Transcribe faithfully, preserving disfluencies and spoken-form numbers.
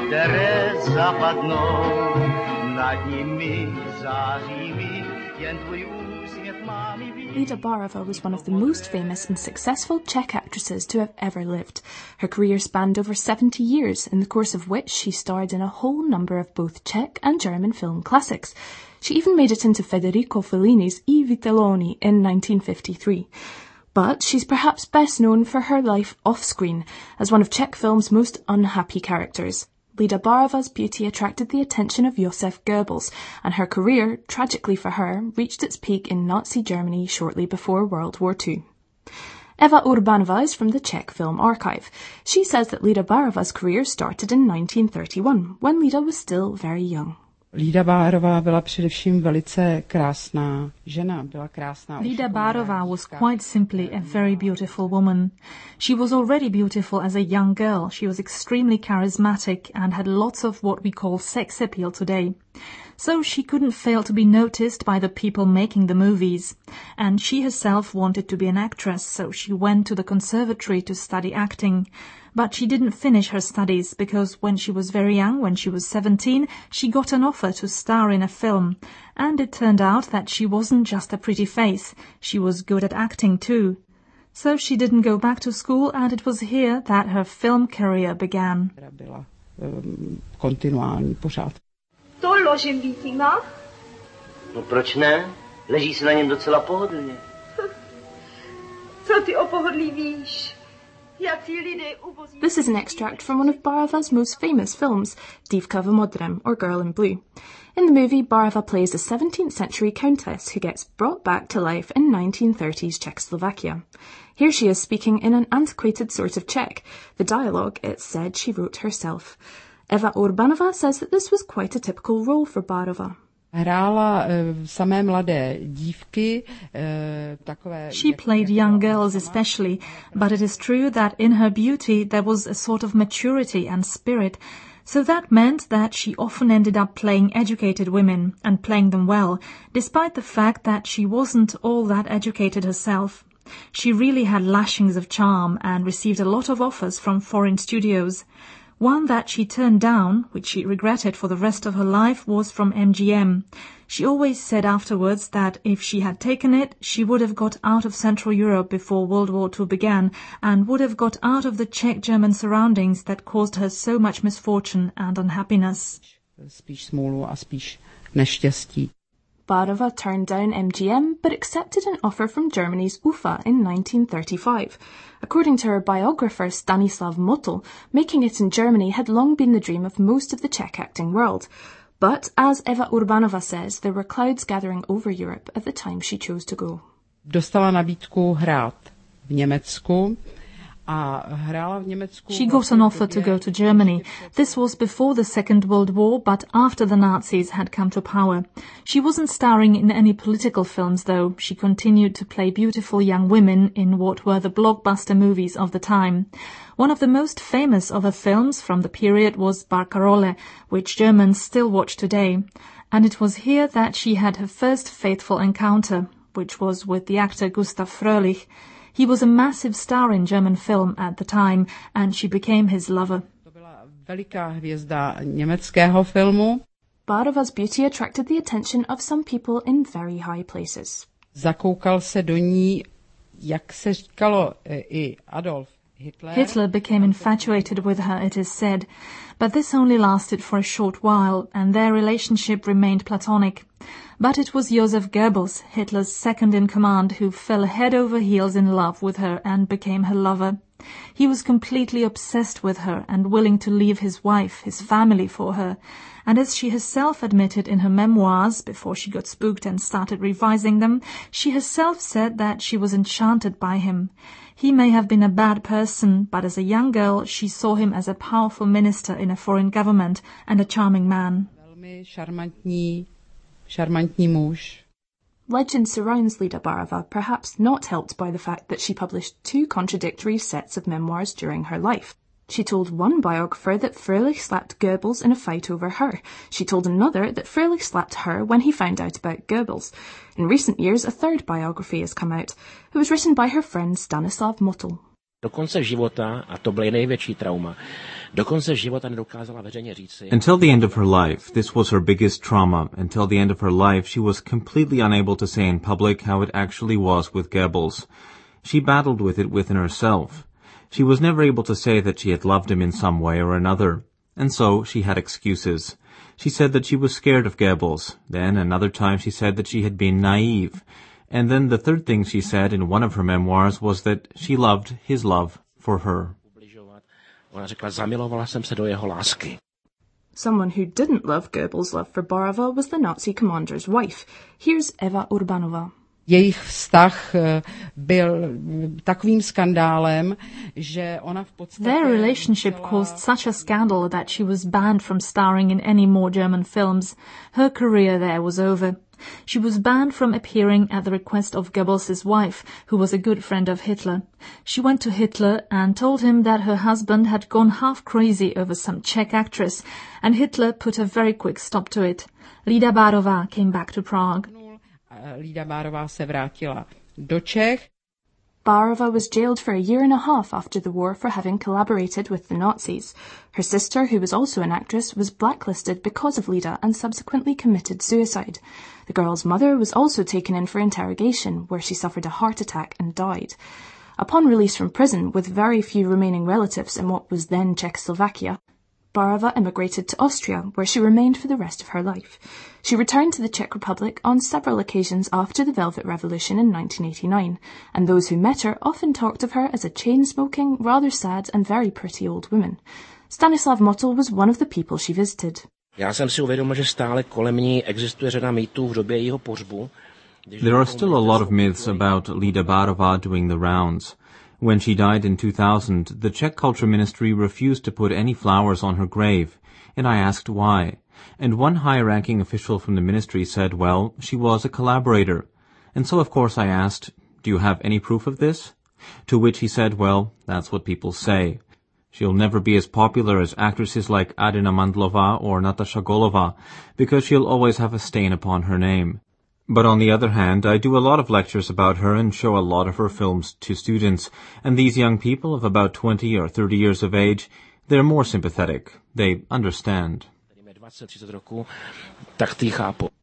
které zapadnou, nad nimi září mi, jen tvůj úsměv má mi víc. Lida Barova was one of the most famous and successful Czech actresses to have ever lived. Her career spanned over seventy years, in the course of which she starred in a whole number of both Czech and German film classics. She even made it into Federico Fellini's I Vitelloni in nineteen fifty-three. But she's perhaps best known for her life off-screen as one of Czech film's most unhappy characters. Lida Barova's beauty attracted the attention of Josef Goebbels, and her career, tragically for her, reached its peak in Nazi Germany shortly before World War Two. Eva Urbanova is from the Czech Film Archive. She says that Lida Barova's career started in nineteen thirty-one, when Lida was still very young. Lida Bárová byla především velice krásná žena, byla krásná. Lida Bárová was quite simply a very beautiful woman. She was already beautiful as a young girl. She was extremely charismatic and had lots of what we call sex appeal today. So she couldn't fail to be noticed by the people making the movies. And she herself wanted to be an actress, so she went to the conservatory to study acting. But she didn't finish her studies because when she was very young, when she was seventeen, she got an offer to star in a film. And it turned out that she wasn't just a pretty face, she was good at acting too. So she didn't go back to school, and it was here that her film career began. Byla um, kontinuální pořád. To ložem býti má? No proč ne? Leží se na něm docela pohodlně. Co ty o pohodlí víš? This is an extract from one of Barova's most famous films, Dívka v modrém, or Girl in Blue. In the movie, Barova plays a seventeenth century countess who gets brought back to life in nineteen thirties Czechoslovakia. Here she is speaking in an antiquated sort of Czech. The dialogue, it's said, she wrote herself. Eva Urbanova says that this was quite a typical role for Barova. Hrála uh, samé mladé dívky, uh, takové... She played young girls especially, but it is true that in her beauty there was a sort of maturity and spirit, so that meant that she often ended up playing educated women, and playing them well, despite the fact that she wasn't all that educated herself. She really had lashings of charm and received a lot of offers from foreign studios. One that she turned down, which she regretted for the rest of her life, was from M G M. She always said afterwards that if she had taken it, she would have got out of Central Europe before World War Two began, and would have got out of the Czech-German surroundings that caused her so much misfortune and unhappiness. Spíš smůlu a spíš neštěstí. Barova turned down M G M, but accepted an offer from Germany's U F A in nineteen thirty-five. According to her biographer Stanislav Mottl, making it in Germany had long been the dream of most of the Czech acting world. But, as Eva Urbanova says, there were clouds gathering over Europe at the time she chose to go. Dostala nabídku hrát v Německu. She got an offer to go to Germany. This was before the Second World War, but after the Nazis had come to power. She wasn't starring in any political films, though. She continued to play beautiful young women in what were the blockbuster movies of the time. One of the most famous of her films from the period was Barcarolle, which Germans still watch today. And it was here that she had her first faithful encounter, which was with the actor Gustav Fröhlich. He was a massive star in German film at the time, and she became his lover. To byla veliká hvězda německého filmu. Barova's beauty attracted the attention of some people in very high places. Zakoukal se do ní, jak se říkalo, i Adolf Hitler. Hitler became infatuated with her, it is said, but this only lasted for a short while, and their relationship remained platonic. But it was Josef Goebbels, Hitler's second-in-command, who fell head over heels in love with her and became her lover. He was completely obsessed with her and willing to leave his wife, his family for her. And as she herself admitted in her memoirs, before she got spooked and started revising them, she herself said that she was enchanted by him. He may have been a bad person, but as a young girl she saw him as a powerful minister in a foreign government and a charming man. Velmi šarmantní, šarmantní muž. Legend surrounds Lida Barova, perhaps not helped by the fact that she published two contradictory sets of memoirs during her life. She told one biographer that Fröhlich slapped Goebbels in a fight over her. She told another that Fröhlich slapped her when he found out about Goebbels. In recent years, a third biography has come out. It was written by her friend Stanislav Mottl. Do konce života, a to bylo největší trauma, do konce života nedokázala veřejně říci. Until the end of her life, this was her biggest trauma. Until the end of her life, she was completely unable to say in public how it actually was with Goebbels. She battled with it within herself. She was never able to say that she had loved him in some way or another, and so she had excuses. She said that she was scared of Goebbels. Then another time she said that she had been naive. And then the third thing she said in one of her memoirs was that she loved his love for her. Ona řekla, zamilovala jsem se do jeho lásky. Someone who didn't love Goebbels' love for Barova was the Nazi commander's wife. Here's Eva Urbanova. Jejich vztah byl takovým skandálem, že ona v podstatě... Their relationship caused such a scandal that she was banned from starring in any more German films. Her career there was over. She was banned from appearing at the request of Goebbels' wife, who was a good friend of Hitler. She went to Hitler and told him that her husband had gone half crazy over some Czech actress, and Hitler put a very quick stop to it. Lida Bárová came back to Prague. Lida Bárová se vrátila do Čech. Bárova was jailed for a year and a half after the war for having collaborated with the Nazis. Her sister, who was also an actress, was blacklisted because of Lida and subsequently committed suicide. The girl's mother was also taken in for interrogation, where she suffered a heart attack and died. Upon release from prison, with very few remaining relatives in what was then Czechoslovakia, Bárova emigrated to Austria, where she remained for the rest of her life. She returned to the Czech Republic on several occasions after the Velvet Revolution in nineteen eighty-nine, and those who met her often talked of her as a chain-smoking, rather sad and very pretty old woman. Stanislav Motyl was one of the people she visited. Já jsem si uvědomil, že stále kolem ní existuje řada mýtů v době jejího pohřbu. There are still a lot of myths about Lida Bárová doing the rounds. When she died in two thousand, the Czech Culture Ministry refused to put any flowers on her grave, and I asked why. And one high-ranking official from the ministry said, well, she was a collaborator. And so, of course, I asked, do you have any proof of this? To which he said, well, that's what people say. She'll never be as popular as actresses like Adina Mandlová or Natasha Golova, because she'll always have a stain upon her name. But on the other hand, I do a lot of lectures about her and show a lot of her films to students, and these young people of about twenty or thirty years of age, they're more sympathetic. They understand. dvacet třicet roku, tak ty chápu.